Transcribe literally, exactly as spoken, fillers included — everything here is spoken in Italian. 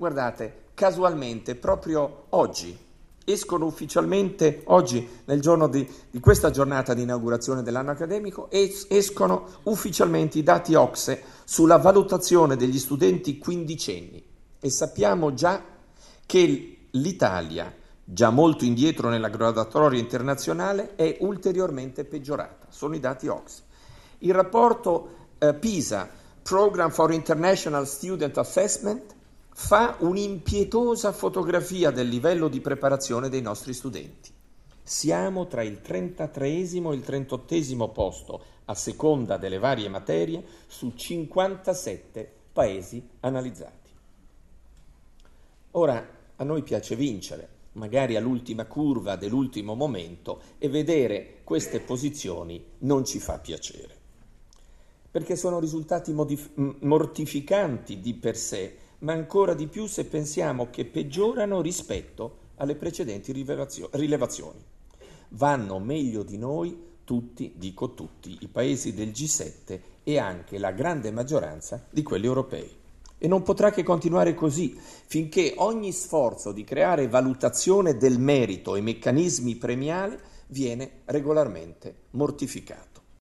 guardate, casualmente, proprio oggi, escono ufficialmente, oggi, nel giorno di, di questa giornata di inaugurazione dell'anno accademico, es, escono ufficialmente i dati O C S E sulla valutazione degli studenti quindicenni e sappiamo già che l'Italia, già molto indietro nella graduatoria internazionale, è ulteriormente peggiorata. Sono i dati O C S E. Il rapporto eh, PISA, Program for International Student Assessment, fa un'impietosa fotografia del livello di preparazione dei nostri studenti. Siamo tra il trentatreesimo e il trentottesimo posto, a seconda delle varie materie, su cinquantasette paesi analizzati. Ora, a noi piace vincere, magari all'ultima curva dell'ultimo momento, e vedere queste posizioni non ci fa piacere, perché sono risultati modif- mortificanti di per sé, ma ancora di più se pensiamo che peggiorano rispetto alle precedenti rivelazio- rilevazioni. Vanno meglio di noi tutti, dico tutti, i paesi del G sette e anche la grande maggioranza di quelli europei. E non potrà che continuare così, finché ogni sforzo di creare valutazione del merito e meccanismi premiali viene regolarmente mortificato.